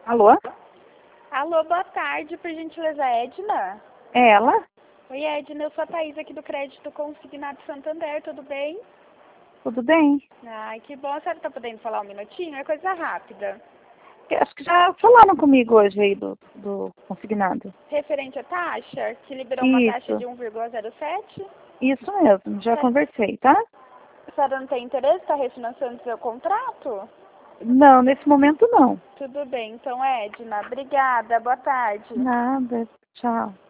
Alô? Alô, boa tarde, por gentileza, Edna? É ela? Oi, Edna, eu sou a Thaís aqui do Crédito Consignado Santander, tudo bem? Tudo bem? Ai, que bom, a senhora tá podendo falar um minutinho? É coisa rápida. Acho que já falaram comigo hoje aí do consignado. Referente à taxa, que liberou uma taxa Isso, de 1,07? isso mesmo, já conversei, tá? A senhora não tem interesse? Está refinanciando seu contrato? Não, nesse momento não. Tudo bem, então, Edna, obrigada, boa tarde. Nada, tchau.